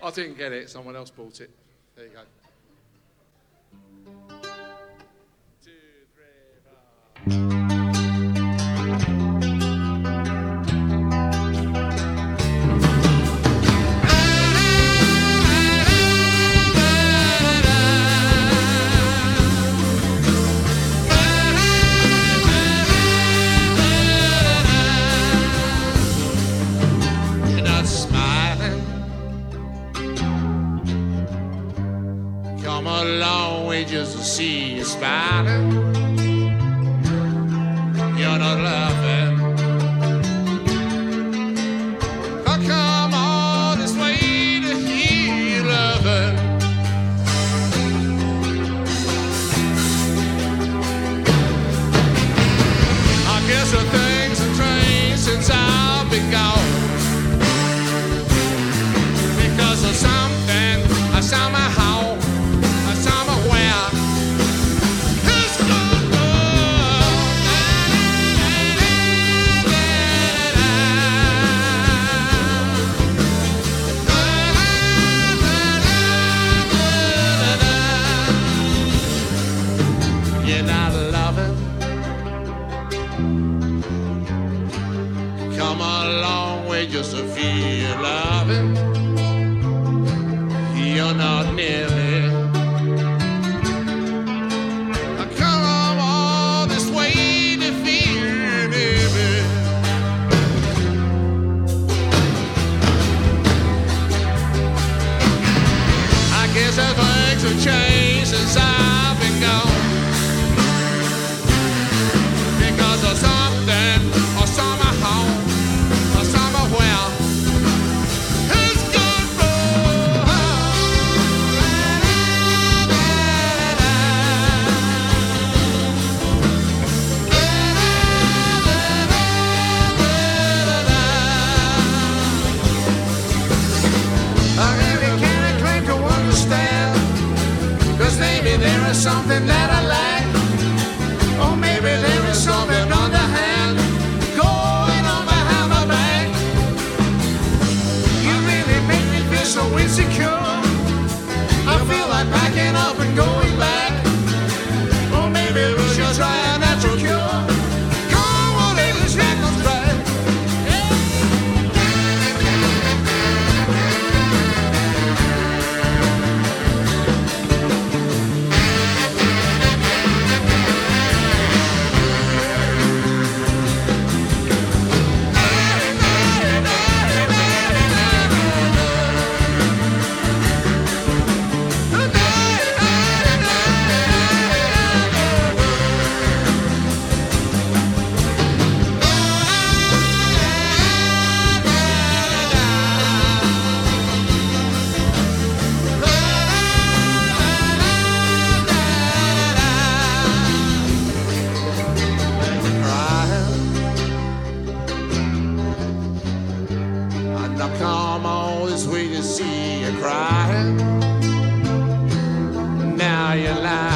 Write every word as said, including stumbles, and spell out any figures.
I didn't get it. Someone else bought it. There you go. Two, three, four. Come a long way just to see you smiling. You're not laughing. I come all this way to hear you loving. I guess the things have changed since I've been gone. Because of something, I somehow come a long way just to feel loving. You're not near me. I come all this way to feel me. I guess that things have changed since I've been gone. Because of something or somehow. There is something that I lack, or maybe there is something underhand going on behind my back. You really make me feel so insecure. I feel like packing up and going back, or maybe we should try a natural cure. Come on, let's make us back. Come all this way to see you crying. Now you're lying.